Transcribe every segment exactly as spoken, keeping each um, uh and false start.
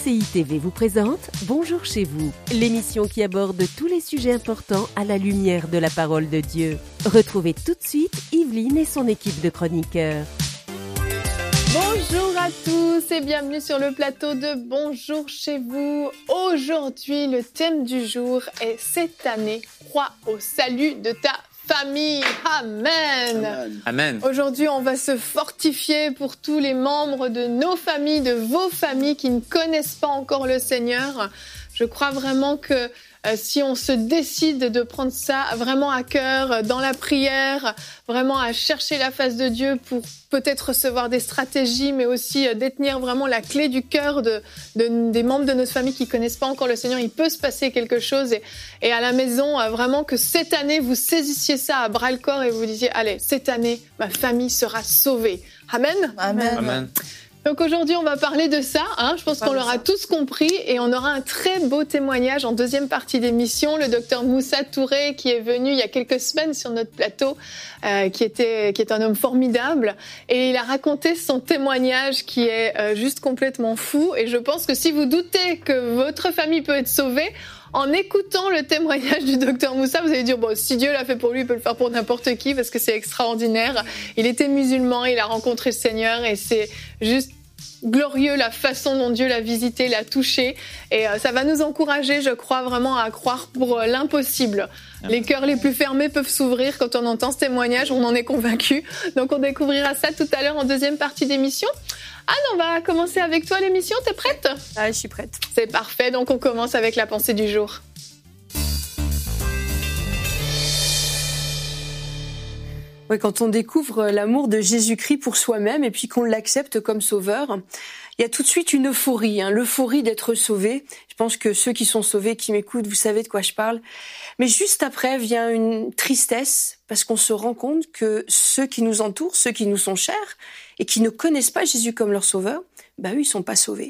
C I T V vous présente Bonjour chez vous, l'émission qui aborde tous les sujets importants à la lumière de la parole de Dieu. Retrouvez tout de suite Yveline et son équipe de chroniqueurs. Bonjour à tous et bienvenue sur le plateau de Bonjour chez vous. Aujourd'hui, le thème du jour est cette année, crois au salut de ta famille. Amen. Amen. Amen. Aujourd'hui, on va se fortifier pour tous les membres de nos familles, de vos familles qui ne connaissent pas encore le Seigneur. Je crois vraiment que euh, si on se décide de prendre ça vraiment à cœur, euh, dans la prière, vraiment à chercher la face de Dieu pour peut-être recevoir des stratégies, mais aussi euh, détenir vraiment la clé du cœur de, de, des membres de notre famille qui connaissent pas encore le Seigneur, il peut se passer quelque chose. Et, et à la maison, euh, vraiment que cette année, vous saisissiez ça à bras-le-corps et vous disiez, allez, cette année, ma famille sera sauvée. Amen. Amen. Amen. Donc aujourd'hui, on va parler de ça. Hein. Je pense qu'on l'aura tous compris et on aura un très beau témoignage en deuxième partie d'émission. Le docteur Moussa Touré, qui est venu il y a quelques semaines sur notre plateau, euh, qui était qui est un homme formidable, et il a raconté son témoignage qui est euh, juste complètement fou. Et je pense que si vous doutez que votre famille peut être sauvée, en écoutant le témoignage du docteur Moussa, vous allez dire, bon, si Dieu l'a fait pour lui, il peut le faire pour n'importe qui, parce que c'est extraordinaire. Il était musulman, il a rencontré le Seigneur, et c'est juste glorieux la façon dont Dieu l'a visité, l'a touché. Et euh, ça va nous encourager, je crois, vraiment à croire pour euh, l'impossible. Les cœurs les plus fermés peuvent s'ouvrir quand on entend ce témoignage, on en est convaincu. Donc on découvrira ça tout à l'heure en deuxième partie d'émission. Anne, on va commencer avec toi l'émission, t'es prête ? Ah, je suis prête. C'est parfait, donc on commence avec la pensée du jour. Ouais, quand on découvre l'amour de Jésus-Christ pour soi-même et puis qu'on l'accepte comme sauveur, il y a tout de suite une euphorie, hein, l'euphorie d'être sauvé. Je pense que ceux qui sont sauvés, qui m'écoutent, vous savez de quoi je parle. Mais juste après vient une tristesse parce qu'on se rend compte que ceux qui nous entourent, ceux qui nous sont chers et qui ne connaissent pas Jésus comme leur sauveur, bah eux, ils sont pas sauvés.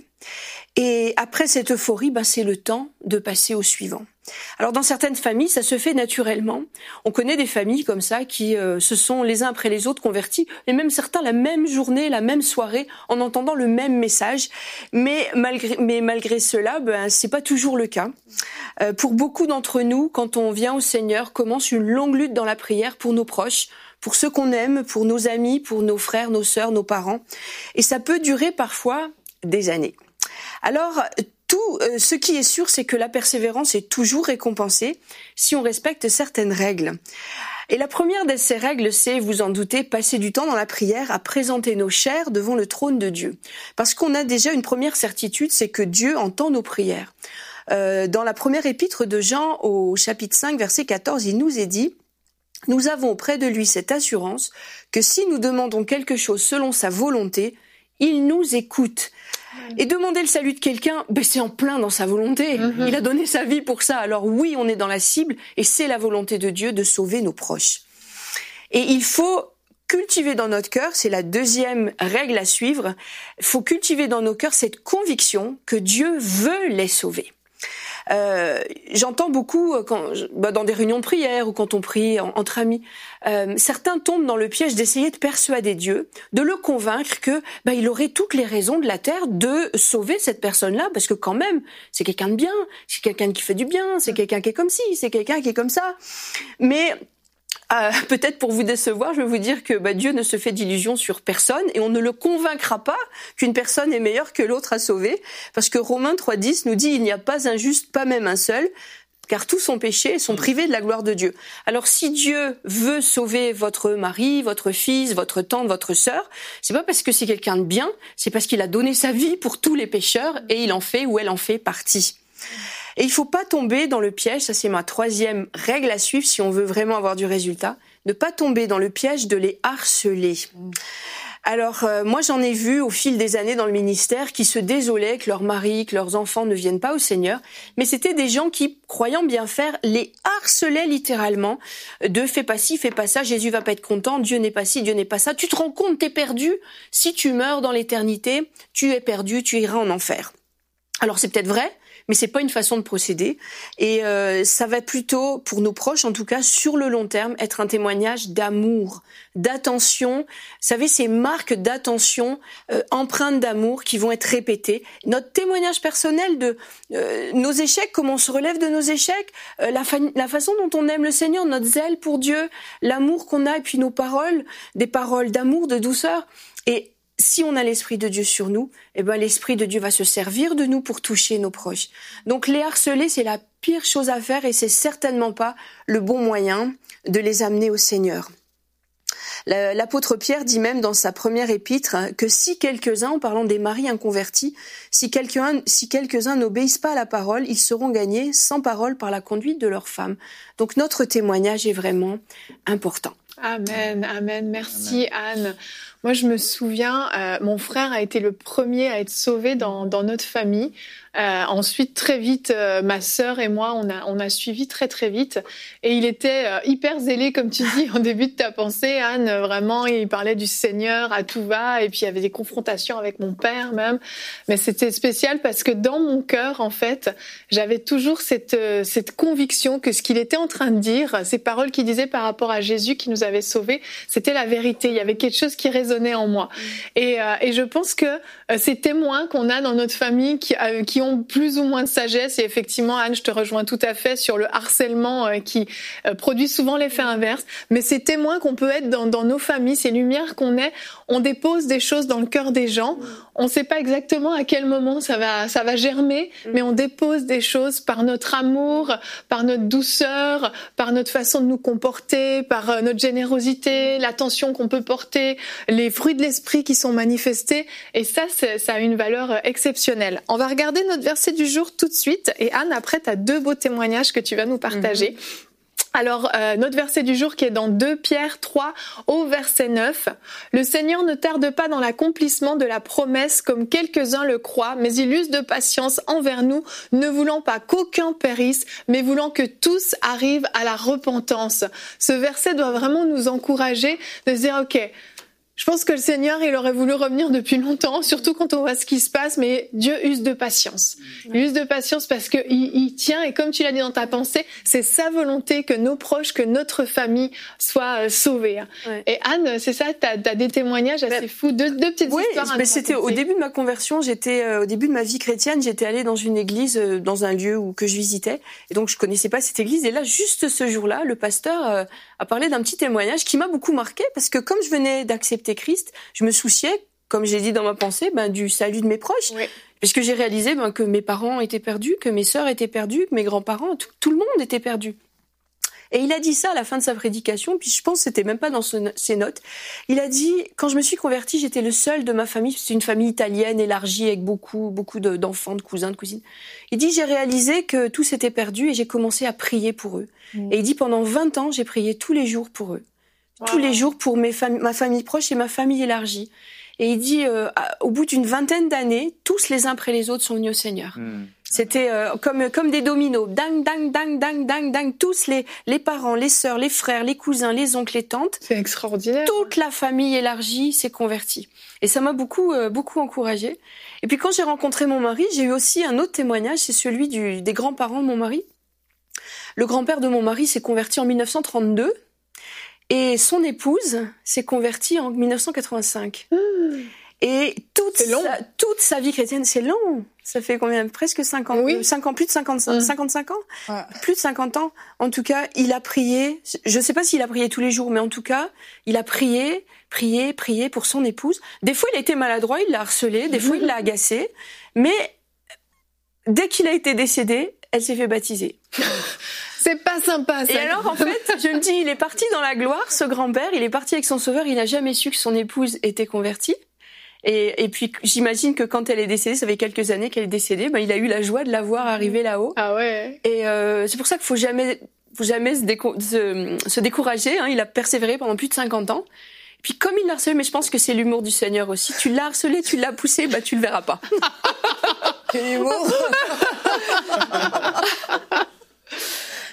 Et après cette euphorie, bah c'est le temps de passer au suivant. Alors dans certaines familles, ça se fait naturellement. On connaît des familles comme ça qui euh, se sont les uns après les autres convertis, et même certains la même journée, la même soirée, en entendant le même message. Mais malgré, mais malgré cela, ben c'est pas toujours le cas. Euh, pour beaucoup d'entre nous, quand on vient au Seigneur, commence une longue lutte dans la prière pour nos proches, pour ceux qu'on aime, pour nos amis, pour nos frères, nos sœurs, nos parents. Et ça peut durer parfois des années. Alors, tout euh, ce qui est sûr, c'est que la persévérance est toujours récompensée si on respecte certaines règles. Et la première de ces règles, c'est, vous en doutez, passer du temps dans la prière à présenter nos chairs devant le trône de Dieu. Parce qu'on a déjà une première certitude, c'est que Dieu entend nos prières. Euh, dans la première épître de Jean, au chapitre cinq, verset quatorze, il nous est dit: « Nous avons auprès de lui cette assurance que si nous demandons quelque chose selon sa volonté, il nous écoute. » Et demander le salut de quelqu'un, ben c'est en plein dans sa volonté. Mm-hmm. Il a donné sa vie pour ça. Alors oui, on est dans la cible et c'est la volonté de Dieu de sauver nos proches. Et il faut cultiver dans notre cœur, c'est la deuxième règle à suivre, il faut cultiver dans nos cœurs cette conviction que Dieu veut les sauver. Euh, j'entends beaucoup quand, bah, dans des réunions de prière ou quand on prie en, entre amis, euh, certains tombent dans le piège d'essayer de persuader Dieu, de le convaincre que bah, il aurait toutes les raisons de la terre de sauver cette personne-là, parce que quand même, c'est quelqu'un de bien, c'est quelqu'un qui fait du bien, c'est quelqu'un qui est comme ci, c'est quelqu'un qui est comme ça. Mais Euh, peut-être pour vous décevoir, je vais vous dire que bah, Dieu ne se fait d'illusions sur personne et on ne le convaincra pas qu'une personne est meilleure que l'autre à sauver, parce que Romains trois dix nous dit « Il n'y a pas un juste, pas même un seul, car tous ont péché et sont privés de la gloire de Dieu. » Alors si Dieu veut sauver votre mari, votre fils, votre tante, votre sœur, c'est pas parce que c'est quelqu'un de bien, c'est parce qu'il a donné sa vie pour tous les pécheurs et il en fait ou elle en fait partie. Et il faut pas tomber dans le piège, ça c'est ma troisième règle à suivre si on veut vraiment avoir du résultat, ne pas tomber dans le piège de les harceler. Alors euh, moi j'en ai vu au fil des années dans le ministère qui se désolaient que leur mari, que leurs enfants ne viennent pas au Seigneur, mais c'était des gens qui, croyant bien faire, les harcelaient littéralement de fais pas ci, fais pas ça, Jésus va pas être content, Dieu n'est pas ci, Dieu n'est pas ça, tu te rends compte, t'es perdu, si tu meurs dans l'éternité, tu es perdu, tu iras en enfer. Alors c'est peut-être vrai, mais c'est pas une façon de procéder. Et euh, ça va plutôt, pour nos proches en tout cas, sur le long terme, être un témoignage d'amour, d'attention. Vous savez, ces marques d'attention, euh, empreintes d'amour qui vont être répétées. Notre témoignage personnel de euh, nos échecs, comment on se relève de nos échecs, euh, la, fa- la façon dont on aime le Seigneur, notre zèle pour Dieu, l'amour qu'on a, et puis nos paroles, des paroles d'amour, de douceur. Et si on a l'Esprit de Dieu sur nous, eh ben l'Esprit de Dieu va se servir de nous pour toucher nos proches. Donc les harceler, c'est la pire chose à faire et c'est certainement pas le bon moyen de les amener au Seigneur. L'apôtre Pierre dit même dans sa première épître que si quelques-uns, en parlant des maris inconvertis, si quelques-uns, si quelques-uns n'obéissent pas à la parole, ils seront gagnés sans parole par la conduite de leurs femmes. Donc notre témoignage est vraiment important. Amen, amen. Merci amen. Anne. Moi, je me souviens, euh, mon frère a été le premier à être sauvé dans, dans notre famille. Euh, ensuite, très vite, euh, ma sœur et moi, on a, on a suivi très très vite. Et il était euh, hyper zélé, comme tu dis, au début de ta pensée, Anne. Vraiment, il parlait du Seigneur à tout va. Et puis, il y avait des confrontations avec mon père même. Mais c'était spécial parce que dans mon cœur, en fait, j'avais toujours cette, euh, cette conviction que ce qu'il était en train de dire, ces paroles qu'il disait par rapport à Jésus qui nous avait sauvés, c'était la vérité. Il y avait quelque chose qui résonnait en moi. Et, euh, et je pense que euh, ces témoins qu'on a dans notre famille qui, euh, qui ont plus ou moins de sagesse, et effectivement, Anne, je te rejoins tout à fait sur le harcèlement euh, qui euh, produit souvent l'effet inverse, mais ces témoins qu'on peut être dans, dans nos familles, ces lumières qu'on est, on dépose des choses dans le cœur des gens, on ne sait pas exactement à quel moment ça va, ça va germer, mais on dépose des choses par notre amour, par notre douceur, par notre façon de nous comporter, par euh, notre générosité, l'attention qu'on peut porter, les fruits de l'esprit qui sont manifestés, et ça, ça a une valeur exceptionnelle. On va regarder notre verset du jour tout de suite, et Anne, après, tu as deux beaux témoignages que tu vas nous partager. Mm-hmm. Alors, euh, notre verset du jour qui est dans deux Pierre trois au verset neuf. « Le Seigneur ne tarde pas dans l'accomplissement de la promesse comme quelques-uns le croient, mais il use de patience envers nous, ne voulant pas qu'aucun périsse, mais voulant que tous arrivent à la repentance. » Ce verset doit vraiment nous encourager de se dire « Ok, je pense que le Seigneur, il aurait voulu revenir depuis longtemps, surtout quand on voit ce qui se passe, mais Dieu use de patience. Il use de patience parce que il, il tient, et comme tu l'as dit dans ta pensée, c'est sa volonté que nos proches, que notre famille soit euh, sauvée. Ouais. Et Anne, c'est ça, t'as, t'as des témoignages assez mais, fous, deux, deux petites oui, histoires. Oui, c'était au début de ma conversion, j'étais euh, au début de ma vie chrétienne, j'étais allée dans une église, euh, dans un lieu où que je visitais, et donc je connaissais pas cette église. Et là, juste ce jour-là, le pasteur euh, a parlé d'un petit témoignage qui m'a beaucoup marqué, parce que comme je venais d'accepter Christ, je me souciais, comme j'ai dit dans ma pensée, ben, du salut de mes proches. Oui. Puisque j'ai réalisé ben, que mes parents étaient perdus, que mes sœurs étaient perdues, que mes grands-parents, tout, tout le monde était perdu. Et il a dit ça à la fin de sa prédication, puis je pense que c'était même pas dans ce, ses notes. Il a dit, quand je me suis convertie, j'étais le seul de ma famille, c'est une famille italienne élargie avec beaucoup, beaucoup de, d'enfants, de cousins, de cousines. Il dit, j'ai réalisé que tout s'était perdu et j'ai commencé à prier pour eux. Mmh. Et il dit, pendant vingt ans, j'ai prié tous les jours pour eux. Wow. Tous les jours pour mes fam- ma famille proche et ma famille élargie. Et il dit, euh, au bout d'une vingtaine d'années, tous les uns après les autres sont venus au Seigneur. Mmh. C'était euh, comme comme des dominos, dang, dang, dang, dang, dang, dang. Tous les les parents, les sœurs, les frères, les cousins, les oncles, les tantes. C'est extraordinaire. Toute la famille élargie s'est convertie. Et ça m'a beaucoup euh, beaucoup encouragée. Et puis quand j'ai rencontré mon mari, j'ai eu aussi un autre témoignage, c'est celui du des grands-parents de mon mari. Le grand-père de mon mari s'est converti en dix-neuf cent trente-deux. Et son épouse s'est convertie en dix-neuf cent quatre-vingt-cinq. Mmh. Et toute sa, toute sa vie chrétienne, c'est long. Ça fait combien? Presque cinquante, oui. cinq ans, plus de cinquante-cinq, mmh. cinquante-cinq ans. Ouais. Plus de cinquante ans. En tout cas, il a prié. Je sais pas s'il a prié tous les jours, mais en tout cas, il a prié, prié, prié pour son épouse. Des fois, il a été maladroit, il l'a harcelé. Des mmh. fois, il l'a agacé. Mais dès qu'il a été décédé, elle s'est fait baptiser. C'est pas sympa, ça. Et alors, en fait, je me dis, il est parti dans la gloire, ce grand-père, il est parti avec son sauveur, il n'a jamais su que son épouse était convertie. Et, et puis, j'imagine que quand elle est décédée, ça fait quelques années qu'elle est décédée, ben, il a eu la joie de la voir arriver là-haut. Ah ouais. Et euh, c'est pour ça qu'il faut jamais, faut jamais se, déco- se, se décourager, hein. Il a persévéré pendant plus de cinquante ans. Et puis, comme il l'a harcelé, mais je pense que c'est l'humour du Seigneur aussi, tu l'as harcelé, tu l'as poussé, bah, tu le verras pas. Quel humour.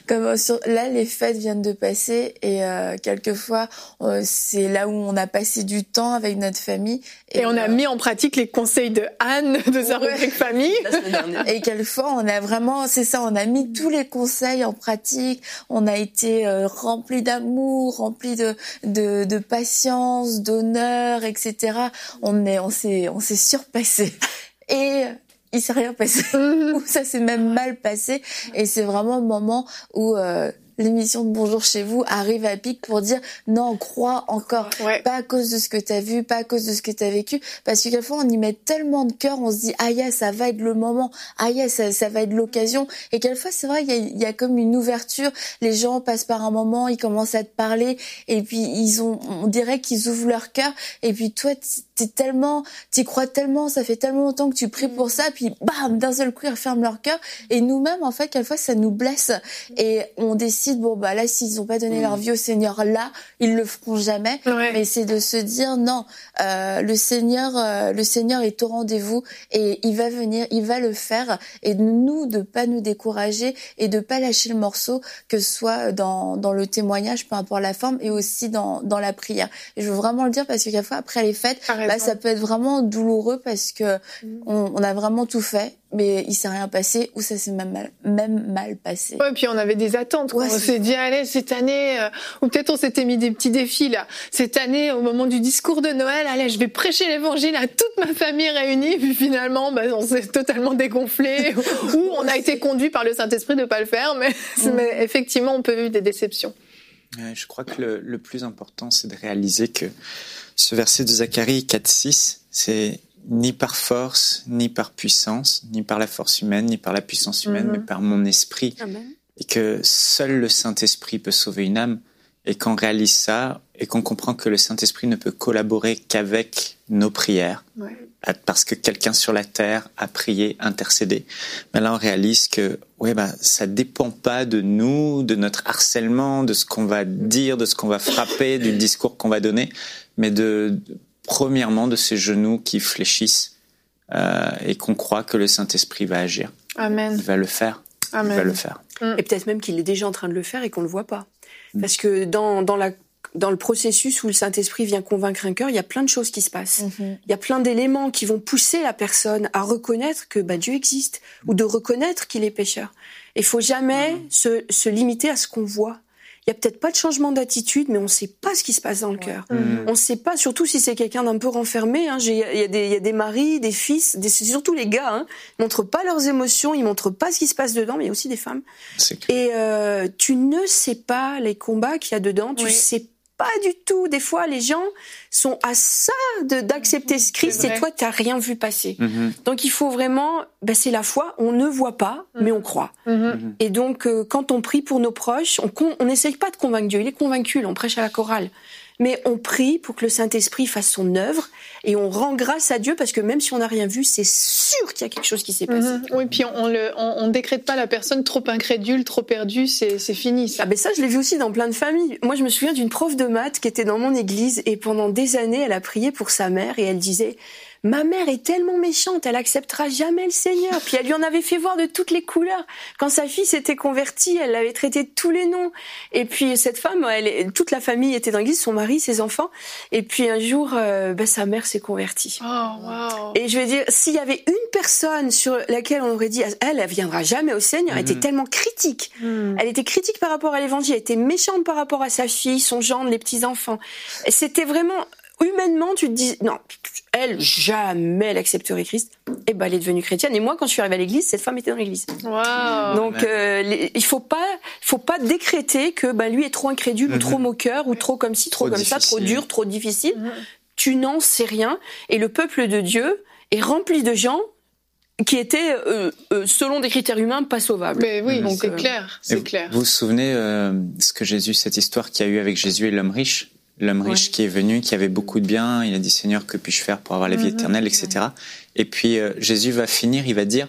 comme sur, là, les fêtes viennent de passer et euh, quelquefois, euh, c'est là où on a passé du temps avec notre famille. Et, et on a euh, mis en pratique les conseils de Anne de sa ouais. rubrique famille. Et quelquefois, on a vraiment, c'est ça, on a mis tous les conseils en pratique. On a été euh, remplis d'amour, remplis de, de, de patience, d'honneur, et cetera. On est, on s'est, on s'est surpassé. Et il s'est rien passé. Ou ça s'est même mal passé. Et c'est vraiment le moment où euh, l'émission de Bonjour chez vous arrive à pic pour dire non, crois encore, ouais. Pas à cause de ce que t'as vu, pas à cause de ce que t'as vécu, parce que quelquefois on y met tellement de cœur, on se dit ah yeah, ça va être le moment, ah yeah, ça, ça va être l'occasion, et quelquefois c'est vrai, il y a, il y a comme une ouverture, les gens passent par un moment, ils commencent à te parler, et puis ils ont, on dirait qu'ils ouvrent leur cœur, et puis toi t'es tellement, t'y crois tellement, ça fait tellement longtemps que tu pries pour ça, puis bam, d'un seul coup ils referment leur cœur, et nous-mêmes en fait quelquefois ça nous blesse, et on décide bon bah là s'ils ont pas donné mmh. leur vie au Seigneur là ils le feront jamais, ouais. Mais c'est de se dire non, euh, le Seigneur euh, le Seigneur est au rendez-vous et il va venir, il va le faire, et de nous de pas nous décourager et de pas lâcher le morceau, que ce soit dans dans le témoignage, peu importe la forme, et aussi dans dans la prière. Et je veux vraiment le dire parce que quelquefois après les fêtes bah, ça peut être vraiment douloureux parce que mmh. on, on a vraiment tout fait, mais il s'est rien passé, ou ça s'est même mal, même mal passé. Ouais, puis on avait des attentes. Ouais, on s'est dit, allez, cette année, euh, ou peut-être on s'était mis des petits défis, là. Cette année, au moment du discours de Noël, allez, je vais prêcher l'évangile à toute ma famille réunie. Puis finalement, bah, on s'est totalement dégonflé, ou on a été conduit par le Saint-Esprit de pas le faire, mais, mmh. mais effectivement, on peut vivre des déceptions. Ouais, je crois que le, le plus important, c'est de réaliser que ce verset de Zacharie quatre six, c'est ni par force, ni par puissance, ni par la force humaine, ni par la puissance humaine, mm-hmm. mais par mon esprit. Amen. Et que seul le Saint-Esprit peut sauver une âme. Et qu'on réalise ça, et qu'on comprend que le Saint-Esprit ne peut collaborer qu'avec nos prières. Ouais. Parce que quelqu'un sur la terre a prié, intercédé. Mais là, on réalise que ouais, bah, ça dépend pas de nous, de notre harcèlement, de ce qu'on va dire, de ce qu'on va frapper, du discours qu'on va donner, mais de... de premièrement de ces genoux qui fléchissent euh, et qu'on croit que le Saint-Esprit va agir. Amen. Il va le faire. Amen. Il va le faire. Et peut-être même qu'il est déjà en train de le faire et qu'on ne le voit pas. Mm. Parce que dans, dans, la, dans le processus où le Saint-Esprit vient convaincre un cœur, il y a plein de choses qui se passent. Mm-hmm. Il y a plein d'éléments qui vont pousser la personne à reconnaître que bah, Dieu existe, ou de reconnaître qu'il est pécheur. Il ne faut jamais mm. se, se limiter à ce qu'on voit. Il y a peut-être pas de changement d'attitude, mais on ne sait pas ce qui se passe dans le ouais. cœur. Mmh. On ne sait pas, surtout si c'est quelqu'un d'un peu renfermé. Hein. Il y a des, il y a des maris, des fils, des, c'est surtout les gars. Hein. Ils montrent pas leurs émotions, ils montrent pas ce qui se passe dedans, mais il y a aussi des femmes. Et euh, tu ne sais pas les combats qu'il y a dedans. Tu oui. sais pas du tout. Des fois, les gens sont à ça de, d'accepter ce Christ et toi, tu n'as rien vu passer. Mm-hmm. Donc, il faut vraiment... Ben, c'est la foi. On ne voit pas, mm-hmm. mais on croit. Mm-hmm. Et donc, euh, quand on prie pour nos proches, on n'essaye pas de convaincre Dieu. Il est convaincu, là, on prêche à la chorale. Mais on prie pour que le Saint-Esprit fasse son œuvre et on rend grâce à Dieu parce que même si on n'a rien vu, c'est sûr qu'il y a quelque chose qui s'est passé. Mmh. Oui, puis on ne on, on décrète pas la personne trop incrédule, trop perdue, c'est, c'est fini. Ça. Ah ben ça, je l'ai vu aussi dans plein de familles. Moi, je me souviens d'une prof de maths qui était dans mon église et pendant des années, elle a prié pour sa mère et elle disait... Ma mère est tellement méchante, elle acceptera jamais le Seigneur. Puis elle lui en avait fait voir de toutes les couleurs. Quand sa fille s'était convertie, elle l'avait traité de tous les noms. Et puis cette femme, elle, toute la famille était dans l'église, son mari, ses enfants. Et puis un jour, euh, ben, sa mère s'est convertie. Oh, wow. Et je vais dire, s'il y avait une personne sur laquelle on aurait dit, elle, elle viendra jamais au Seigneur, mmh. elle était tellement critique. Mmh. Elle était critique par rapport à l'évangile, elle était méchante par rapport à sa fille, son gendre, les petits-enfants. Et c'était vraiment... Humainement, tu te dis, non, elle, jamais elle accepterait Christ. Et ben, elle est devenue chrétienne. Et moi, quand je suis arrivée à l'église, cette femme était dans l'église. Wow. Donc, euh, les, il faut pas, faut pas décréter que, bah, lui est trop incrédule, mm-hmm. ou trop moqueur, ou trop comme ci, trop, trop comme difficile. Ça, trop dur, trop difficile. Mm-hmm. Tu n'en sais rien. Et le peuple de Dieu est rempli de gens qui étaient, euh, euh, selon des critères humains, pas sauvables. Mais oui, donc, c'est euh, clair, c'est vous, clair. Vous vous souvenez, euh, ce que Jésus, cette histoire qu'il y a eu avec Jésus et l'homme riche? L'homme ouais. riche qui est venu, qui avait beaucoup de biens, il a dit Seigneur, que puis-je faire pour avoir la vie mmh, éternelle, et cetera. Ouais. Et puis euh, Jésus va finir, il va dire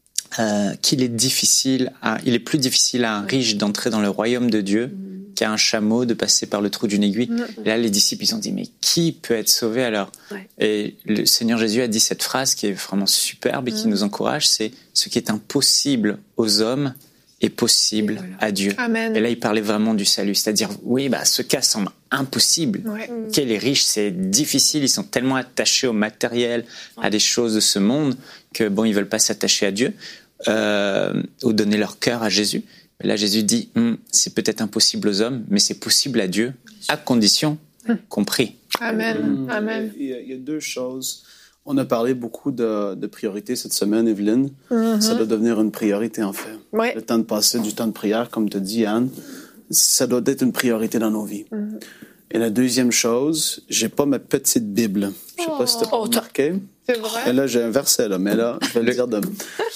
euh, qu'il est difficile, à, il est plus difficile à un riche d'entrer dans le royaume de Dieu mmh. qu'à un chameau de passer par le trou d'une aiguille. Mmh. Et là, les disciples ils ont dit mais qui peut être sauvé alors? Ouais. Et le Seigneur Jésus a dit cette phrase qui est vraiment superbe et qui mmh. nous encourage, c'est ce qui est impossible aux hommes est possible voilà. à Dieu. Amen. Et là, il parlait vraiment du salut. C'est-à-dire, oui, bah, ce cas semble impossible. Ouais. Qu'elle est riche, c'est difficile. Ils sont tellement attachés au matériel, à des choses de ce monde, que bon, ils veulent pas s'attacher à Dieu, euh, ou donner leur cœur à Jésus. Mais là, Jésus dit, hm, c'est peut-être impossible aux hommes, mais c'est possible à Dieu, à condition qu'on prie. Amen. Amen. Il y, a, il y a deux choses. On a parlé beaucoup de, de priorités cette semaine, Evelyne. Mm-hmm. Ça doit devenir une priorité, en fait. Ouais. Le temps de passer du temps de prière, comme te dit Anne, ça doit être une priorité dans nos vies. Mm-hmm. Et la deuxième chose, j'ai pas ma petite Bible. Je sais oh. pas si t'as oh, remarqué. C'est vrai. Et là, j'ai un verset, là, mais là, je vais le dire de...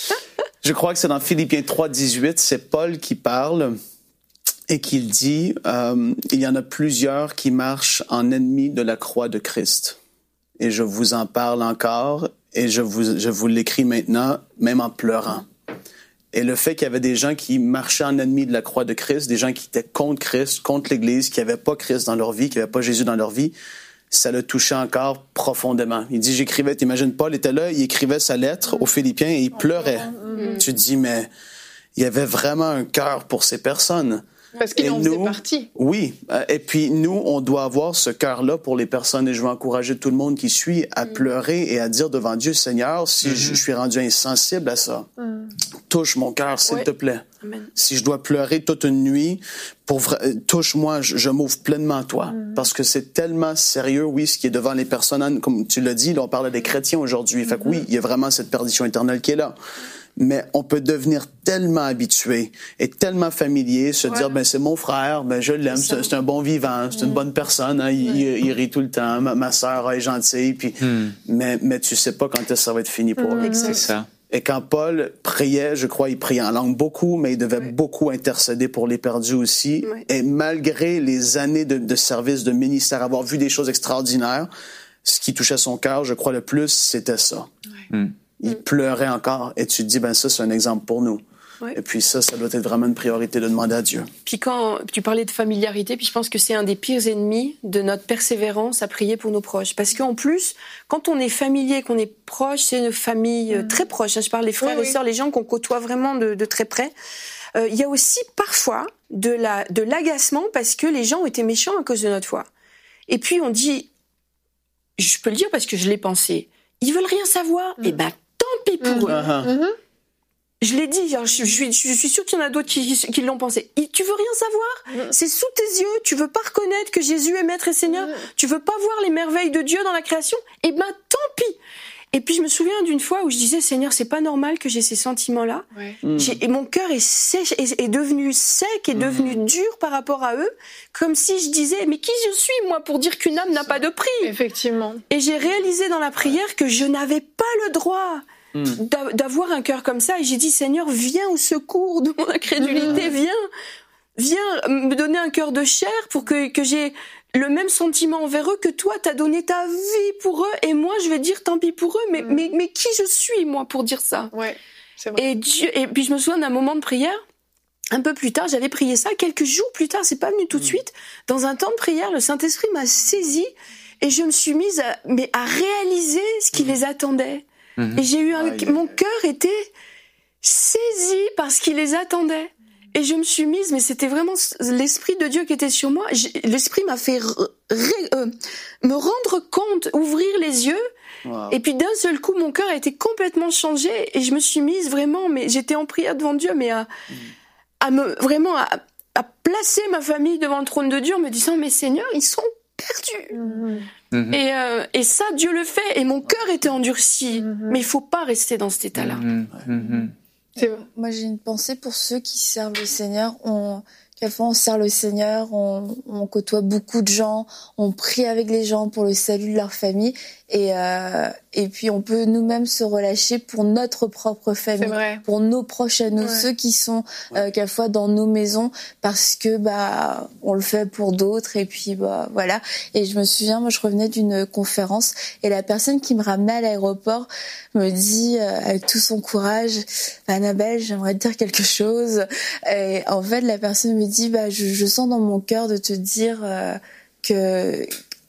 Je crois que c'est dans Philippiens trois, dix-huit, c'est Paul qui parle et qui dit, euh, il y en a plusieurs qui marchent en ennemis de la croix de Christ. Et je vous en parle encore et je vous, je vous l'écris maintenant, même en pleurant. Et le fait qu'il y avait des gens qui marchaient en ennemis de la croix de Christ, des gens qui étaient contre Christ, contre l'Église, qui n'avaient pas Christ dans leur vie, qui n'avaient pas Jésus dans leur vie, ça le touchait encore profondément. Il dit, j'écrivais, t'imagines, Paul était là, il écrivait sa lettre aux Philippiens et il pleurait. Mm-hmm. Tu te dis, mais il y avait vraiment un cœur pour ces personnes. Parce qu'il en faisait partie. Oui. Et puis, nous, on doit avoir ce cœur-là pour les personnes. Et je veux encourager tout le monde qui suit à mm. pleurer et à dire devant Dieu, Seigneur, si mm-hmm. je, je suis rendu insensible à ça, mm. touche mon cœur, s'il ouais. te plaît. Amen. Si je dois pleurer toute une nuit, pour touche-moi, je, je m'ouvre pleinement à toi. Mm. Parce que c'est tellement sérieux, oui, ce qui est devant les personnes. Comme tu l'as dit, là, on parle des chrétiens aujourd'hui. Mm-hmm. Fait que oui, il y a vraiment cette perdition éternelle qui est là. Mais on peut devenir tellement habitué et tellement familier, se ouais. dire, ben c'est mon frère, ben je l'aime, c'est, c'est un bon vivant, c'est mmh. une bonne personne, hein, il, ouais. il, il rit tout le temps, ma, ma sœur est gentille, puis mmh. mais mais tu sais pas quand ça va être fini pour mmh. eux. C'est ça. Et quand Paul priait, je crois, il priait en langue beaucoup, mais il devait ouais. beaucoup intercéder pour les perdus aussi. Ouais. Et malgré les années de, de service, de ministère, avoir vu des choses extraordinaires, ce qui touchait son cœur, je crois le plus, c'était ça. Ouais. Mmh. Il mm. pleurait encore. Et tu te dis, ben ça, c'est un exemple pour nous. Ouais. Et puis ça, ça doit être vraiment une priorité de demander à Dieu. Puis quand tu parlais de familiarité, puis je pense que c'est un des pires ennemis de notre persévérance à prier pour nos proches. Parce qu'en plus, quand on est familier, qu'on est proche, c'est une famille mm. très proche. Je parle des frères oui, et oui. sœurs, les gens qu'on côtoie vraiment de, de très près. Euh, il y a aussi parfois de, la, de l'agacement parce que les gens ont été méchants à cause de notre foi. Et puis on dit, je peux le dire parce que je l'ai pensé, ils veulent rien savoir. Mm. Eh ben, tant pis pour mmh. eux. Uh-huh. Je l'ai dit, je, je, suis, je suis sûre qu'il y en a d'autres qui, qui l'ont pensé. Et tu veux rien savoir mmh. C'est sous tes yeux. Tu veux pas reconnaître que Jésus est Maître et Seigneur. Mmh. Tu veux pas voir les merveilles de Dieu dans la création. Eh ben, tant pis. Et puis je me souviens d'une fois où je disais, Seigneur, c'est pas normal que j'ai ces sentiments-là. Ouais. Mmh. J'ai, et mon cœur est sèche, est, est devenu sec, est mmh. devenu dur par rapport à eux, comme si je disais, mais qui je suis moi pour dire qu'une âme n'a pas de prix ? Effectivement. Et j'ai réalisé dans la prière que je n'avais pas le droit mmh. d'avoir un cœur comme ça. Et j'ai dit, Seigneur, viens au secours de mon incrédulité, mmh. viens, viens me donner un cœur de chair pour que que j'ai le même sentiment envers eux que toi, t'as donné ta vie pour eux, et moi, je vais dire tant pis pour eux, mais, mmh. mais, mais qui je suis, moi, pour dire ça? Ouais, c'est vrai. Et, Dieu, et puis, je me souviens d'un moment de prière, un peu plus tard, j'avais prié ça, quelques jours plus tard, c'est pas venu tout de suite, dans un temps de prière, le Saint-Esprit m'a saisi, et je me suis mise à, mais à réaliser ce qui mmh. les attendait. Mmh. Et j'ai eu un, aïe, mon aïe. cœur était saisi par ce qui les attendait. Et je me suis mise, mais c'était vraiment l'Esprit de Dieu qui était sur moi. J'ai, l'Esprit m'a fait ré, euh, me rendre compte, ouvrir les yeux. Wow. Et puis d'un seul coup, mon cœur a été complètement changé. Et je me suis mise vraiment, mais j'étais en prière devant Dieu, mais à, mm. à me vraiment à, à placer ma famille devant le trône de Dieu en me disant, mais Seigneur, ils sont perdus. Mm. Mm-hmm. Et, euh, et ça, Dieu le fait. Et mon cœur était endurci. Mm-hmm. Mais il faut pas rester dans cet état-là. Mm-hmm. Mm-hmm. Moi, j'ai une pensée pour ceux qui servent le Seigneur. On, quelquefois, on sert le Seigneur, on, on côtoie beaucoup de gens, on prie avec les gens pour le salut de leur famille, et euh, et puis on peut nous-mêmes se relâcher pour notre propre famille, pour nos proches à nous, ouais. ceux qui sont euh, quelquefois dans nos maisons, parce que bah on le fait pour d'autres, et puis bah voilà. Et je me souviens, moi, je revenais d'une conférence, et la personne qui me ramenait à l'aéroport me dit euh, avec tout son courage, Annabelle, j'aimerais te dire quelque chose. Et en fait, la personne me dit, bah je, je sens dans mon cœur de te dire euh, que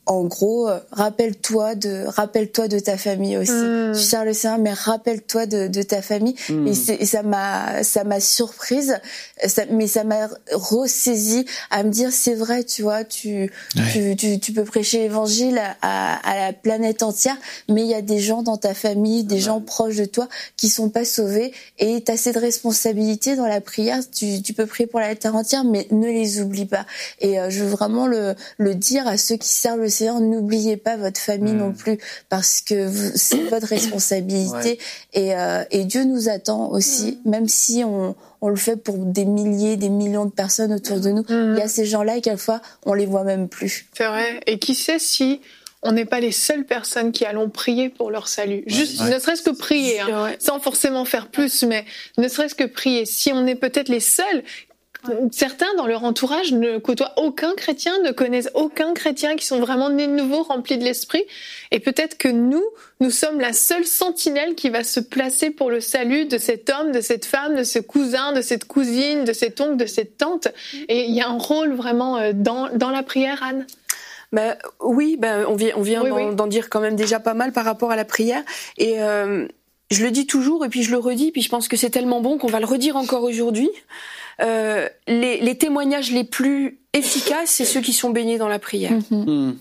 en gros, euh, rappelle-toi de, rappelle-toi de ta famille aussi. Mmh. Tu sers le Seigneur, mais rappelle-toi de, de ta famille. Mmh. Et, c'est, et ça m'a, ça m'a surprise, ça, mais ça m'a ressaisie à me dire, c'est vrai, tu vois, tu, ouais. tu, tu, tu peux prêcher l'évangile à, à, à la planète entière, mais il y a des gens dans ta famille, des ouais. gens proches de toi qui sont pas sauvés, et t'as cette responsabilité dans la prière. Tu, tu peux prier pour la terre entière, mais ne les oublie pas. Et euh, je veux vraiment le, le dire à ceux qui servent le Seigneur, n'oubliez pas votre famille mmh. non plus, parce que vous, c'est votre responsabilité. Ouais. Et, euh, et Dieu nous attend aussi, mmh. même si on, on le fait pour des milliers, des millions de personnes autour de nous. Mmh. Il y a ces gens-là et quelquefois, on les voit même plus. C'est vrai. Et qui sait si on n'est pas les seules personnes qui allons prier pour leur salut. Juste, ouais. ne serait-ce que prier, hein, ouais. sans forcément faire plus, mais ne serait-ce que prier. Si on est peut-être les seuls. Certains dans leur entourage ne côtoient aucun chrétien, ne connaissent aucun chrétien, qui sont vraiment nés de nouveau, remplis de l'esprit. Et peut-être que nous, nous sommes la seule sentinelle qui va se placer pour le salut de cet homme, de cette femme, de ce cousin, de cette cousine, de cet oncle, de cette tante. Et il y a un rôle vraiment dans, dans la prière, Anne. Ben oui, ben on vient, on vient oui, d'en, oui. d'en dire quand même déjà pas mal par rapport à la prière. Et euh, je le dis toujours, et puis je le redis, puis je pense que c'est tellement bon qu'on va le redire encore aujourd'hui. Euh, les, les témoignages les plus efficaces, c'est ceux qui sont baignés dans la prière. Mm-hmm.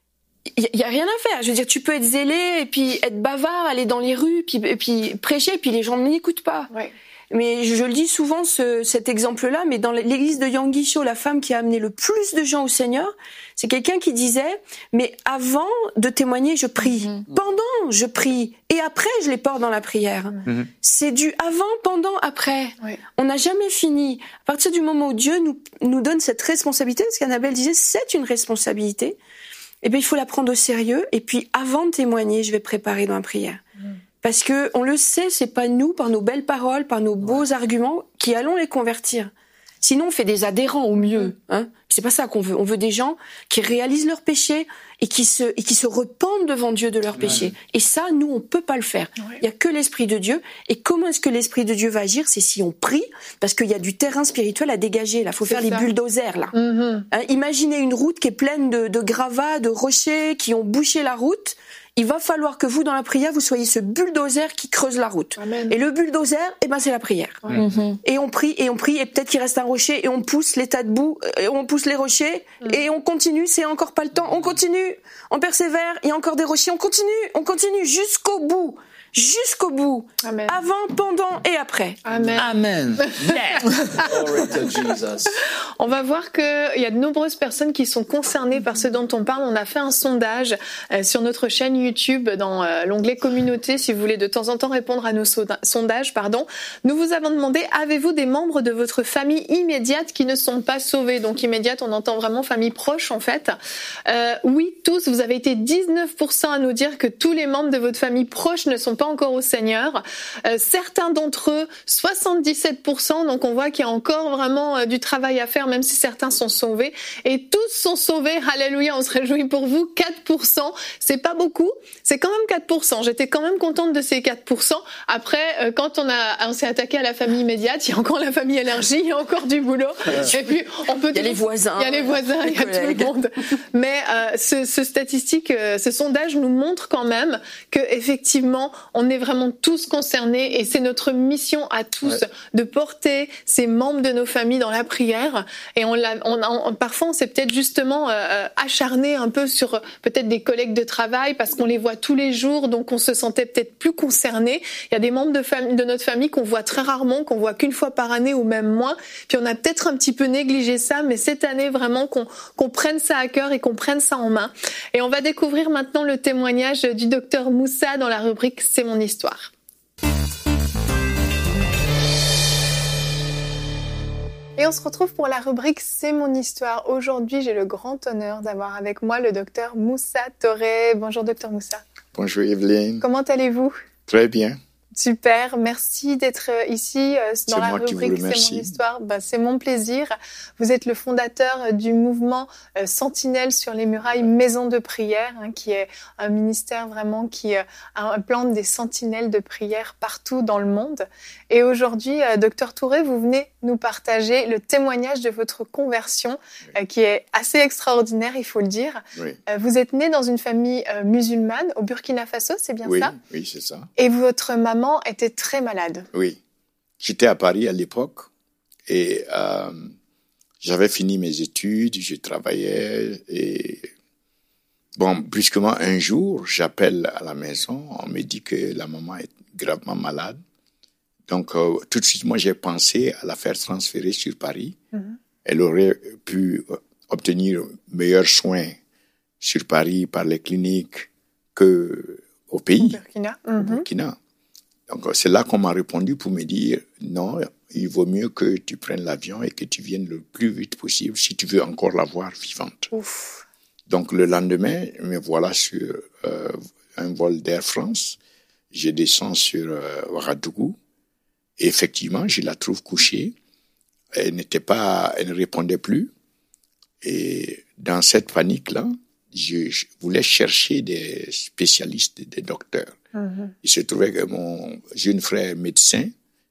Il y a rien à faire. Je veux dire, tu peux être zélé et puis être bavard, aller dans les rues, puis, et puis prêcher, puis les gens ne m'écoutent pas. Ouais. Mais je, je le dis souvent, ce, cet exemple-là, mais dans l'église de Yangisho, la femme qui a amené le plus de gens au Seigneur, c'est quelqu'un qui disait, mais avant de témoigner, je prie. Mm-hmm. Pendant, je prie. Et après, je les porte dans la prière. Mm-hmm. C'est du avant, pendant, après. Oui. On n'a jamais fini. À partir du moment où Dieu nous, nous donne cette responsabilité, ce qu'Annabelle disait, c'est une responsabilité, eh bien, il faut la prendre au sérieux. Et puis, avant de témoigner, je vais préparer dans la prière. Mm. Parce que on le sait, c'est pas nous, par nos belles paroles, par nos beaux ouais. arguments, qui allons les convertir. Sinon, on fait des adhérents au mieux. Hein. C'est pas ça qu'on veut. On veut des gens qui réalisent leurs péchés et qui se et qui se repentent devant Dieu de leurs ouais. péchés. Et ça, nous, on peut pas le faire. Ouais. Il y a que l'Esprit de Dieu. Et comment est-ce que l'Esprit de Dieu va agir ? C'est si on prie, parce qu'il y a du terrain spirituel à dégager. Là, faut c'est faire ça. Les bulldozers là. Mm-hmm. Hein, imaginez une route qui est pleine de, de gravats, de rochers qui ont bouché la route. Il va falloir que vous, dans la prière, vous soyez ce bulldozer qui creuse la route. Amen. Et le bulldozer, eh ben, c'est la prière. Ouais. Mm-hmm. Et on prie, et on prie, et peut-être qu'il reste un rocher, et on pousse les tas de boue, et on pousse les rochers, mm. et on continue, c'est encore pas le temps, on continue, on persévère, il y a encore des rochers, on continue, on continue jusqu'au bout. Jusqu'au bout. Amen. Avant, pendant et après. Amen. Amen. Glory to Jesus. On va voir qu'il y a de nombreuses personnes qui sont concernées par ce dont on parle. On a fait un sondage euh, sur notre chaîne YouTube dans euh, l'onglet communauté. Si vous voulez de temps en temps répondre à nos so- sondages, pardon. Nous vous avons demandé, avez-vous des membres de votre famille immédiate qui ne sont pas sauvés? Donc immédiate, on entend vraiment famille proche en fait. Euh, oui, tous, vous avez été dix-neuf pour cent à nous dire que tous les membres de votre famille proche ne sont pas encore au Seigneur. Euh, certains d'entre eux, soixante-dix-sept pour cent, donc on voit qu'il y a encore vraiment euh, du travail à faire, même si certains sont sauvés. Et tous sont sauvés, alléluia, on se réjouit pour vous, quatre pour cent. C'est pas beaucoup, c'est quand même quatre pour cent. J'étais quand même contente de ces quatre pour cent. Après, euh, quand on, a, on s'est attaqué à la famille immédiate, il y a encore la famille élargie, il y a encore du boulot. Et puis, on peut... Il y a les voisins. Il y a les voisins, il y a collègues. Tout le monde. Mais euh, ce, ce statistique, euh, ce sondage nous montre quand même que effectivement, on est vraiment tous concernés et c'est notre mission à tous ouais. de porter ces membres de nos familles dans la prière. Et on l'a, on, on, parfois, on s'est peut-être justement euh, acharné un peu sur peut-être des collègues de travail parce qu'on les voit tous les jours, donc on se sentait peut-être plus concernés. Il y a des membres de, famille, de notre famille qu'on voit très rarement, qu'on voit qu'une fois par année ou même moins. Puis on a peut-être un petit peu négligé ça, mais cette année vraiment qu'on, qu'on prenne ça à cœur et qu'on prenne ça en main. Et on va découvrir maintenant le témoignage du docteur Moussa dans la rubrique C'est mon histoire. Et on se retrouve pour la rubrique C'est mon histoire. Aujourd'hui, j'ai le grand honneur d'avoir avec moi le docteur Moussa Touré. Bonjour docteur Moussa. Bonjour Evelyne. Comment allez-vous? Très bien. Super, merci d'être ici euh, dans la rubrique C'est mon histoire. Ben, c'est mon plaisir. Vous êtes le fondateur du mouvement euh, Sentinelle sur les murailles, maison de prière, hein, qui est un ministère vraiment qui euh, implante des sentinelles de prière partout dans le monde. Et aujourd'hui, euh, docteur Touré, vous venez nous partager le témoignage de votre conversion, oui. euh, qui est assez extraordinaire, il faut le dire. Oui. Euh, vous êtes né dans une famille euh, musulmane au Burkina Faso, c'est bien oui, ça? Oui, c'est ça. Et votre maman était très malade. Oui. J'étais à Paris à l'époque et euh, j'avais fini mes études, je travaillais et bon, brusquement un jour, j'appelle à la maison, on me dit que la maman est gravement malade. Donc euh, tout de suite, moi j'ai pensé à la faire transférer sur Paris. Mm-hmm. Elle aurait pu obtenir meilleurs soins sur Paris par les cliniques que au pays, au Burkina. Mm-hmm. Au Burkina. Donc, c'est là qu'on m'a répondu pour me dire non, il vaut mieux que tu prennes l'avion et que tu viennes le plus vite possible si tu veux encore la voir vivante. Ouf. Donc, le lendemain, me voilà sur euh, un vol d'Air France. Je descends sur euh, Ouagadougou. Et effectivement, je la trouve couchée. Elle n'était pas, elle ne répondait plus. Et dans cette panique-là, je, je voulais chercher des spécialistes, des docteurs. Mm-hmm. Il se trouvait que mon jeune frère médecin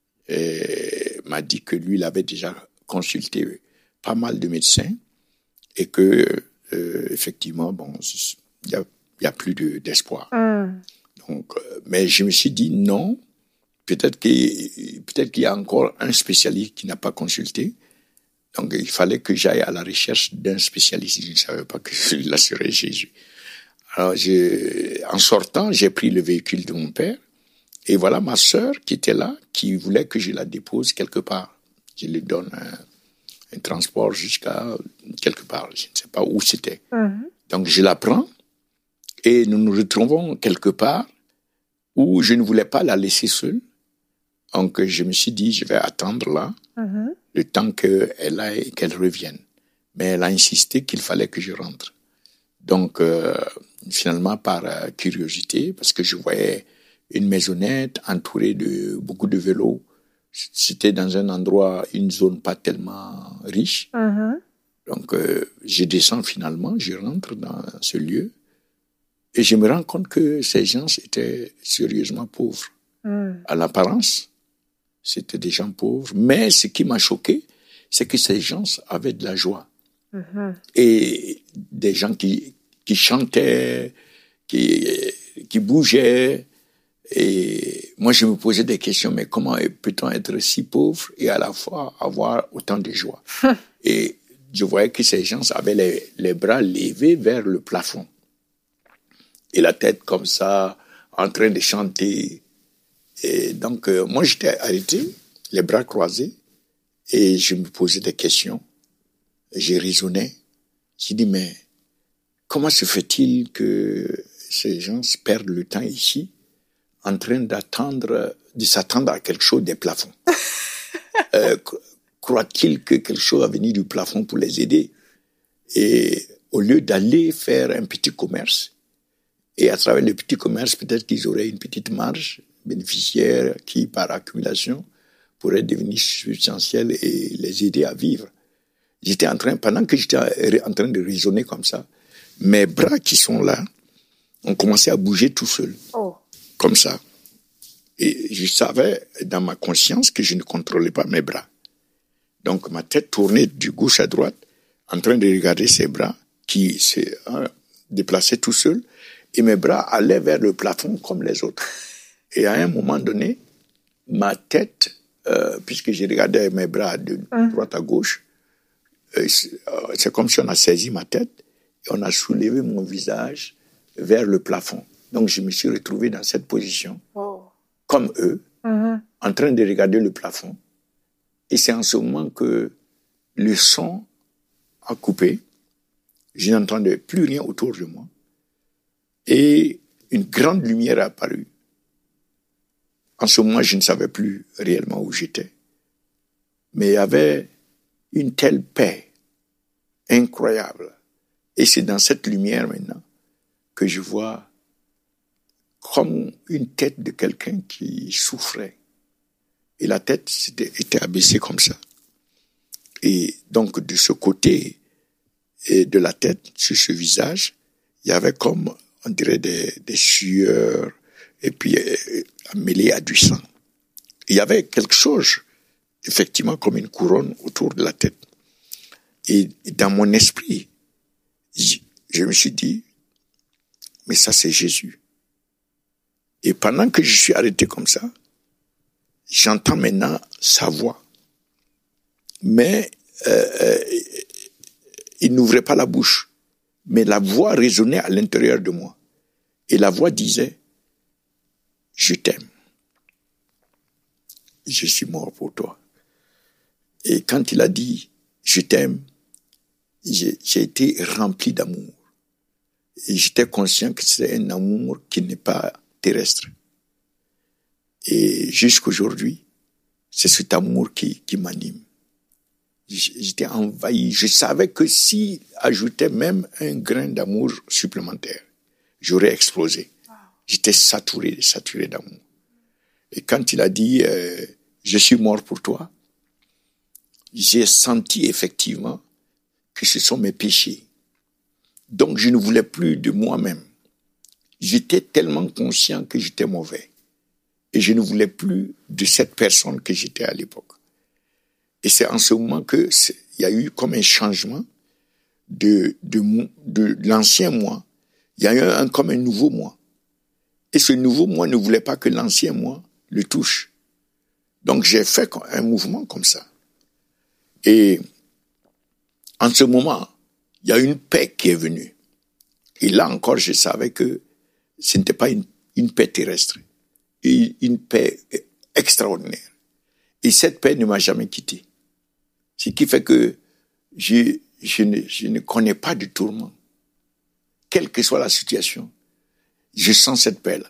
eh, m'a dit que lui, il avait déjà consulté pas mal de médecins et que, euh, effectivement, bon, il y a, y a plus de, d'espoir. Mm. Donc, euh, mais je me suis dit non, peut-être qu'il, peut-être qu'il y a encore un spécialiste qui n'a pas consulté. Donc, il fallait que j'aille à la recherche d'un spécialiste. Je ne savais pas que celui-là serait Jésus. Alors, je, en sortant, j'ai pris le véhicule de mon père. Et voilà ma sœur qui était là, qui voulait que je la dépose quelque part. Je lui donne un, un transport jusqu'à quelque part. Je ne sais pas où c'était. Mm-hmm. Donc, je la prends et nous nous retrouvons quelque part où je ne voulais pas la laisser seule. Donc, je me suis dit, je vais attendre là, mm-hmm. le temps qu'elle aille, qu'elle revienne. Mais elle a insisté qu'il fallait que je rentre. Donc, euh, finalement, par euh, curiosité, parce que je voyais une maisonnette entourée de beaucoup de vélos. C'était dans un endroit, une zone pas tellement riche. Mm-hmm. Donc, euh, je descends finalement, je rentre dans ce lieu et je me rends compte que ces gens étaient sérieusement pauvres. Mm. À l'apparence, c'était des gens pauvres. Mais ce qui m'a choqué, c'est que ces gens avaient de la joie. Mm-hmm. Et des gens qui, qui chantaient, qui, qui bougeaient. Et moi, je me posais des questions, mais comment peut-on être si pauvre et à la fois avoir autant de joie? Et je voyais que ces gens avaient les, les bras levés vers le plafond. Et la tête comme ça, en train de chanter. Et donc, euh, moi, j'étais arrêté, les bras croisés, et je me posais des questions. J'ai raisonné. J'ai dit, mais comment se fait-il que ces gens perdent le temps ici en train d'attendre, de s'attendre à quelque chose des plafonds? euh, croient-ils que quelque chose va venir du plafond pour les aider? Et au lieu d'aller faire un petit commerce, et à travers le petit commerce, peut-être qu'ils auraient une petite marge bénéficiaire qui, par accumulation, pourrait devenir substantielle et les aider à vivre. J'étais en train, pendant que j'étais en train de raisonner comme ça, mes bras qui sont là ont commencé à bouger tout seuls. Oh. Comme ça. Et je savais dans ma conscience que je ne contrôlais pas mes bras. Donc ma tête tournait du gauche à droite, en train de regarder ses bras qui se hein, déplaçaient tout seuls, et mes bras allaient vers le plafond comme les autres. Et à un moment donné, ma tête, euh, puisque j'ai regardé mes bras de mmh. droite à gauche, euh, c'est comme si on a saisi ma tête et on a soulevé mon visage vers le plafond. Donc je me suis retrouvé dans cette position, oh. comme eux, mmh. en train de regarder le plafond. Et c'est en ce moment que le son a coupé. Je n'entendais plus rien autour de moi. Et une grande lumière est apparue. En ce moment, je ne savais plus réellement où j'étais. Mais il y avait une telle paix incroyable. Et c'est dans cette lumière maintenant que je vois comme une tête de quelqu'un qui souffrait. Et la tête était, était abaissée comme ça. Et donc, de ce côté et de la tête, sur ce visage, il y avait comme, on dirait, des, des sueurs, et puis euh, mêlées à du sang. Il y avait quelque chose, effectivement, comme une couronne autour de la tête. Et dans mon esprit, je, je me suis dit, mais ça c'est Jésus. Et pendant que je suis arrêté comme ça, j'entends maintenant sa voix. Mais euh, euh, il n'ouvrait pas la bouche. Mais la voix résonnait à l'intérieur de moi. Et la voix disait, je t'aime. Je suis mort pour toi. Et quand il a dit, je t'aime, j'ai, j'ai été rempli d'amour. Et j'étais conscient que c'est un amour qui n'est pas terrestre. Et jusqu'aujourd'hui, c'est cet amour qui, qui m'anime. J'étais envahi. Je savais que si ajoutait même un grain d'amour supplémentaire, j'aurais explosé. J'étais saturé, saturé d'amour. Et quand il a dit euh, « Je suis mort pour toi », j'ai senti effectivement que ce sont mes péchés. Donc je ne voulais plus de moi-même. J'étais tellement conscient que j'étais mauvais. Et je ne voulais plus de cette personne que j'étais à l'époque. Et c'est en ce moment que il y a eu comme un changement de, de, de, de l'ancien moi. Il y a eu un, comme un nouveau moi. Et ce nouveau moi ne voulait pas que l'ancien moi le touche. Donc j'ai fait un mouvement comme ça. Et en ce moment, il y a une paix qui est venue. Et là encore, je savais que ce n'était pas une, une paix terrestre, une, une paix extraordinaire. Et cette paix ne m'a jamais quitté. Ce qui fait que je, je, ne, je ne connais pas de tourment. Quelle que soit la situation, je sens cette paix-là.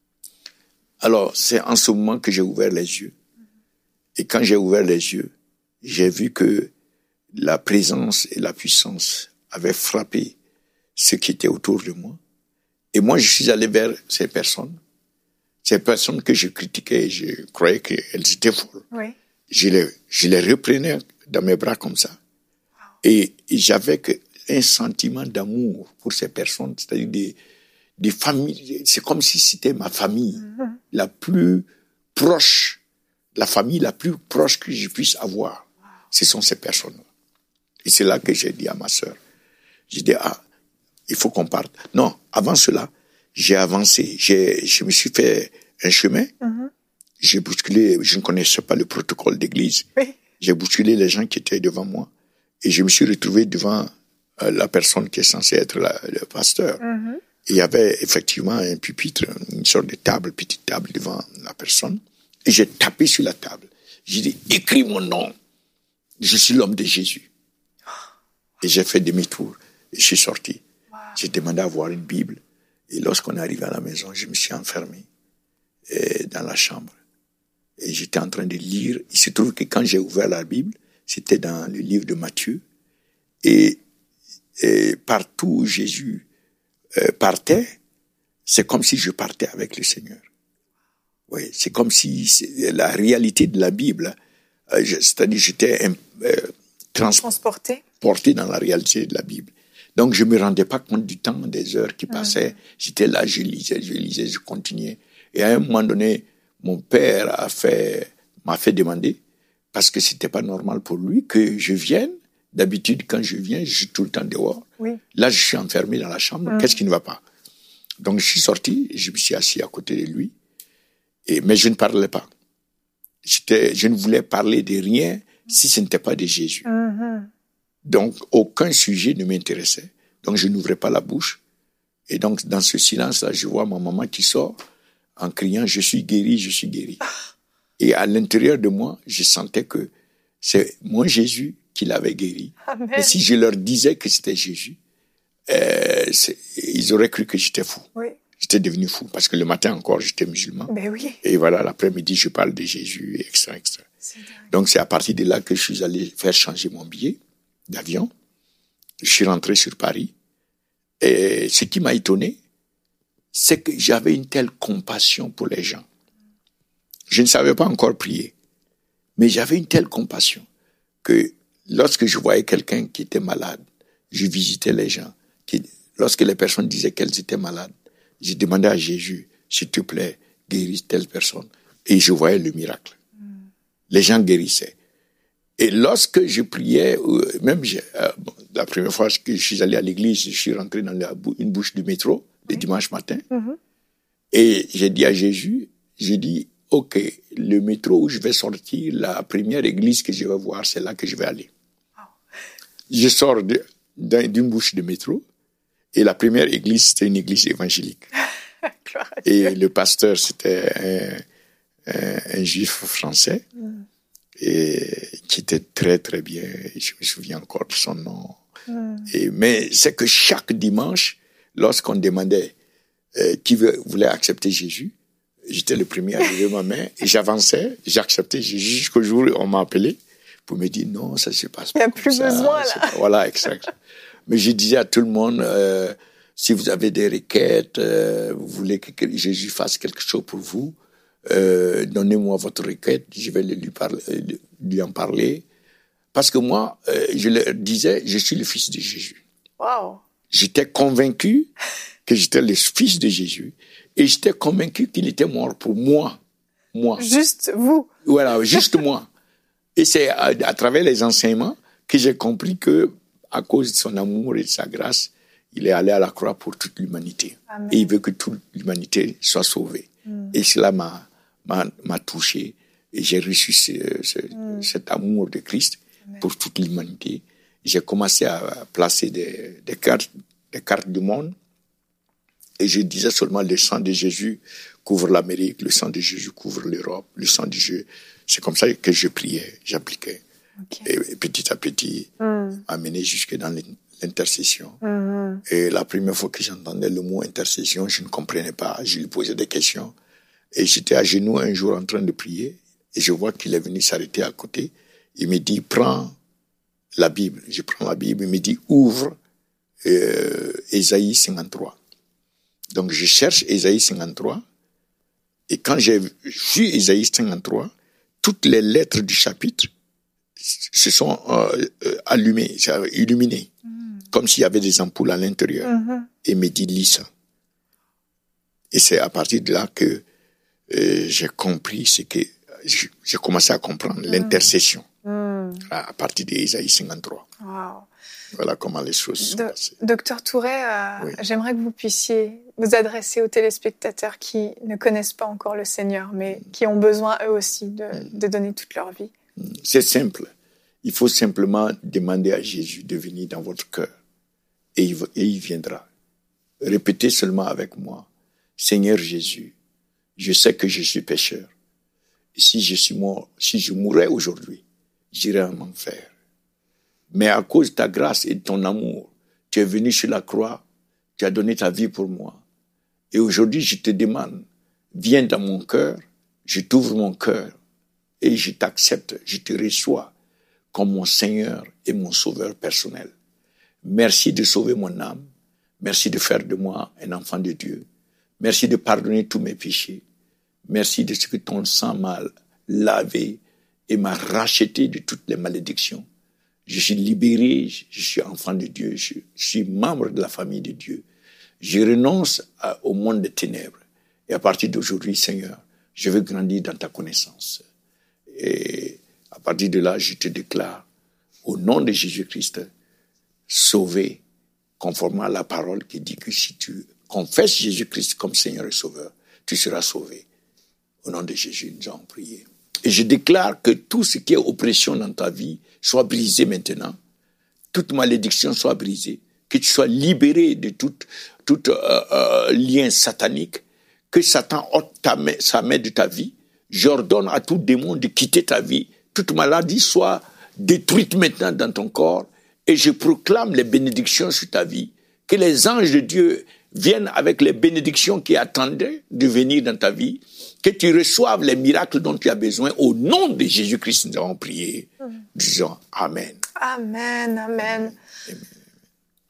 Alors, c'est en ce moment que j'ai ouvert les yeux. Et quand j'ai ouvert les yeux, j'ai vu que la présence et la puissance avaient frappé ce qui était autour de moi. Et moi, je suis allé vers ces personnes. Ces personnes que je critiquais, je croyais qu'elles étaient folles. Oui. Je les, je les reprenais dans mes bras comme ça. Et, et j'avais que un sentiment d'amour pour ces personnes, c'est-à-dire des, des familles. C'est comme si c'était ma famille, mm-hmm. la plus proche, la famille la plus proche que je puisse avoir. Ce sont ces personnes-là. Et c'est là que j'ai dit à ma sœur, j'ai dit, ah, il faut qu'on parte. Non, avant cela, j'ai avancé. J'ai, je me suis fait un chemin. Mm-hmm. J'ai bousculé, je ne connaissais pas le protocole d'église. Oui. J'ai bousculé les gens qui étaient devant moi. Et je me suis retrouvé devant euh, la personne qui est censée être la, le pasteur. Mm-hmm. Et il y avait effectivement un pupitre, une sorte de table, petite table devant la personne. Et j'ai tapé sur la table. J'ai dit, écris mon nom. Je suis l'homme de Jésus. Et j'ai fait demi-tour. Et je suis sorti. Wow. J'ai demandé à voir une Bible. Et lorsqu'on est arrivé à la maison, je me suis enfermé et, dans la chambre. Et j'étais en train de lire. Il se trouve que quand j'ai ouvert la Bible, c'était dans le livre de Matthieu. Et, et partout où Jésus euh, partait, c'est comme si je partais avec le Seigneur. Oui, c'est comme si c'est la réalité de la Bible, euh, je, c'est-à-dire j'étais euh, trans- transporté porté dans la réalité de la Bible. Donc je me rendais pas compte du temps, des heures qui passaient. Mmh. J'étais là, je lisais, je lisais, je continuais. Et à un moment donné, mon père a fait, m'a fait demander, parce que c'était pas normal pour lui que je vienne. D'habitude, quand je viens, je suis tout le temps dehors. Oui. Là, je suis enfermé dans la chambre. Mmh. Qu'est-ce qui ne va pas? Donc je suis sorti, je me suis assis à côté de lui. Et, mais je ne parlais pas. J'étais, je ne voulais parler de rien si ce n'était pas de Jésus. Mm-hmm. Donc, aucun sujet ne m'intéressait. Donc, je n'ouvrais pas la bouche. Et donc, dans ce silence-là, je vois ma maman qui sort en criant « Je suis guéri, je suis guéri ». Et à l'intérieur de moi, je sentais que c'est mon Jésus qui l'avait guéri. Amen. Et si je leur disais que c'était Jésus, euh, c'est, ils auraient cru que j'étais fou. Oui. J'étais devenu fou, parce que le matin encore, j'étais musulman. Ben oui. Et voilà, l'après-midi, je parle de Jésus, et cetera, et cetera. C'est Donc, c'est à partir de là que je suis allé faire changer mon billet d'avion. Je suis rentré sur Paris. Et ce qui m'a étonné, c'est que j'avais une telle compassion pour les gens. Je ne savais pas encore prier, mais j'avais une telle compassion que lorsque je voyais quelqu'un qui était malade, je visitais les gens. Qui, lorsque les personnes disaient qu'elles étaient malades, je demandais à Jésus, s'il te plaît, guéris telle personne. Et je voyais le miracle. Mm. Les gens guérissaient. Et lorsque je priais, même euh, la première fois que je suis allé à l'église, je suis rentré dans la, une bouche du métro le dimanche matin. Mm-hmm. Et j'ai dit à Jésus, j'ai dit, OK, le métro où je vais sortir, la première église que je vais voir, c'est là que je vais aller. Oh. Je sors de, d'une bouche de métro et la première église, c'était une église évangélique. Et le pasteur, c'était un, un, un juif français. Mm. Et qui était très, très bien. Je me souviens encore de son nom. Mm. Et, mais c'est que chaque dimanche, lorsqu'on demandait euh, qui voulait accepter Jésus, j'étais le premier à lever ma main et j'avançais, j'acceptais Jésus jusqu'au jour où on m'a appelé pour me dire non, ça se passe pas. Il n'y a plus ça, besoin, là. Pas, voilà, exact. Mais je disais à tout le monde, euh, si vous avez des requêtes, euh, vous voulez que Jésus fasse quelque chose pour vous, Euh, donnez-moi votre requête, je vais lui, parler, lui en parler. Parce que moi, euh, je leur disais, je suis le fils de Jésus. Wow. J'étais convaincu que j'étais le fils de Jésus et j'étais convaincu qu'il était mort pour moi. Moi. Juste vous. Voilà, juste moi. Et c'est à, à travers les enseignements que j'ai compris que, à cause de son amour et de sa grâce, il est allé à la croix pour toute l'humanité. Amen. Et il veut que toute l'humanité soit sauvée. Mm. Et cela m'a M'a, m'a touché et j'ai reçu ce, ce, mm. cet amour de Christ Amen. Pour toute l'humanité. J'ai commencé à placer des, des cartes, des cartes du monde et je disais seulement le sang de Jésus couvre l'Amérique, le sang de Jésus couvre l'Europe, le sang de Jésus. C'est comme ça que je priais, j'appliquais. Okay. Et, et petit à petit, mm. amené jusque dans l'intercession. Mm-hmm. Et la première fois que j'entendais le mot intercession, je ne comprenais pas. Je lui posais des questions. Et j'étais à genoux un jour en train de prier et je vois qu'il est venu s'arrêter à côté. Il me dit, prends la Bible. Je prends la Bible. Il me dit, ouvre euh, Ésaïe cinquante-trois. Donc je cherche Ésaïe cinquante-trois et quand j'ai vu Ésaïe cinquante-trois, toutes les lettres du chapitre se sont euh, allumées, illuminées, mmh. comme s'il y avait des ampoules à l'intérieur. Mmh. Et il me dit, lis ça. Et c'est à partir de là que Euh, j'ai compris ce que j'ai commencé à comprendre mmh. l'intercession mmh. à partir d'Ésaïe cinquante-trois. Wow. Voilà comment les choses sont Do- passées. Docteur Touré, euh, oui. j'aimerais que vous puissiez vous adresser aux téléspectateurs qui ne connaissent pas encore le Seigneur, mais mmh. qui ont besoin eux aussi de, mmh. de donner toute leur vie. Mmh. C'est simple. Il faut simplement demander à Jésus de venir dans votre cœur et il, et il viendra. Répétez seulement avec moi, Seigneur Jésus, je sais que je suis pécheur. Et si je suis mort, si je mourais aujourd'hui, j'irais en enfer. Mais à cause de ta grâce et de ton amour, tu es venu sur la croix, tu as donné ta vie pour moi. Et aujourd'hui, je te demande, viens dans mon cœur, je t'ouvre mon cœur et je t'accepte, je te reçois comme mon Seigneur et mon Sauveur personnel. Merci de sauver mon âme. Merci de faire de moi un enfant de Dieu. Merci de pardonner tous mes péchés. Merci de ce que ton sang m'a lavé et m'a racheté de toutes les malédictions. Je suis libéré, je suis enfant de Dieu, je suis membre de la famille de Dieu. Je renonce à, au monde des ténèbres. Et à partir d'aujourd'hui, Seigneur, je veux grandir dans ta connaissance. Et à partir de là, je te déclare, au nom de Jésus-Christ, sauvé, conformément à la parole qui dit que si tu confesses Jésus-Christ comme Seigneur et Sauveur, tu seras sauvé. Au nom de Jésus, nous allons prier. Et je déclare que tout ce qui est oppression dans ta vie soit brisé maintenant. Toute malédiction soit brisée. Que tu sois libéré de tout, tout euh, euh, lien satanique. Que Satan ôte ta main, sa main de ta vie. J'ordonne à tout démon de quitter ta vie. Toute maladie soit détruite maintenant dans ton corps. Et je proclame les bénédictions sur ta vie. Que les anges de Dieu viennent avec les bénédictions qui attendaient de venir dans ta vie. Que tu reçoives les miracles dont tu as besoin. Au nom de Jésus-Christ, nous avons prié. Mmh. Disons Amen. Amen, Amen. Amen.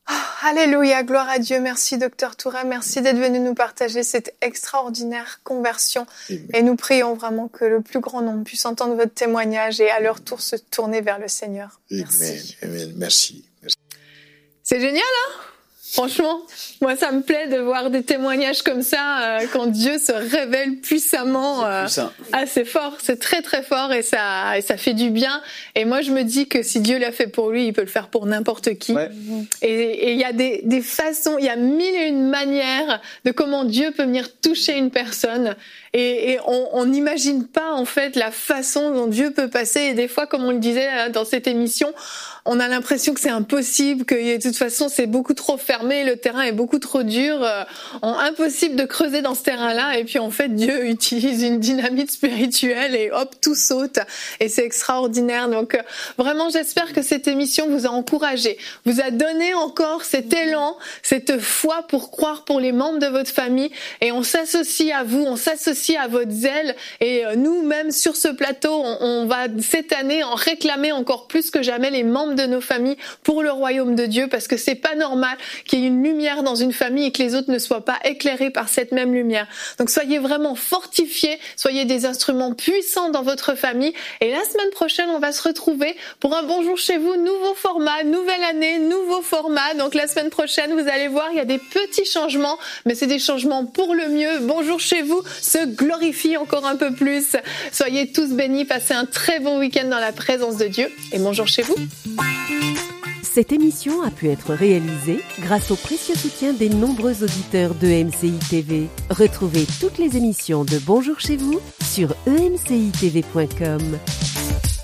Oh, alléluia, gloire à Dieu. Merci, docteur Touret. Merci d'être venu nous partager cette extraordinaire conversion. Amen. Et nous prions vraiment que le plus grand nombre puisse entendre votre témoignage et à leur tour se tourner vers le Seigneur. Merci. Amen. Amen. Merci. Merci. C'est génial, hein? Franchement, moi ça me plaît de voir des témoignages comme ça euh, quand Dieu se révèle puissamment. Euh, ah, c'est fort, c'est très très fort et ça et ça fait du bien. Et moi je me dis que si Dieu l'a fait pour lui, il peut le faire pour n'importe qui. Ouais. Et il y a des des façons, il y a mille et une manières de comment Dieu peut venir toucher une personne. Et, et on n'imagine pas en fait la façon dont Dieu peut passer. Et des fois, comme on le disait dans cette émission, on a l'impression que c'est impossible, que de toute façon c'est beaucoup trop fermé, le terrain est beaucoup trop dur, euh, impossible de creuser dans ce terrain-là. Et puis en fait, Dieu utilise une dynamite spirituelle et hop, tout saute. Et c'est extraordinaire. Donc euh, vraiment, j'espère que cette émission vous a encouragé, vous a donné encore cet élan, cette foi pour croire pour les membres de votre famille. Et on s'associe à vous, on s'associe à votre zèle. Et nous-mêmes sur ce plateau, on, on va cette année en réclamer encore plus que jamais les membres de nos familles pour le royaume de Dieu, parce que c'est pas normal qu'il y ait une lumière dans une famille et que les autres ne soient pas éclairés par cette même lumière. Donc soyez vraiment fortifiés, soyez des instruments puissants dans votre famille. Et la semaine prochaine, on va se retrouver pour un bonjour chez vous, nouveau format, nouvelle année, nouveau format. Donc la semaine prochaine, vous allez voir, il y a des petits changements, mais c'est des changements pour le mieux. Bonjour chez vous se glorifie encore un peu plus. Soyez tous bénis, passez un très bon week-end dans la présence de Dieu et bonjour chez vous. Cette émission a pu être réalisée grâce au précieux soutien des nombreux auditeurs de E M C I T V. Retrouvez toutes les émissions de Bonjour chez vous sur e m c i t v point com.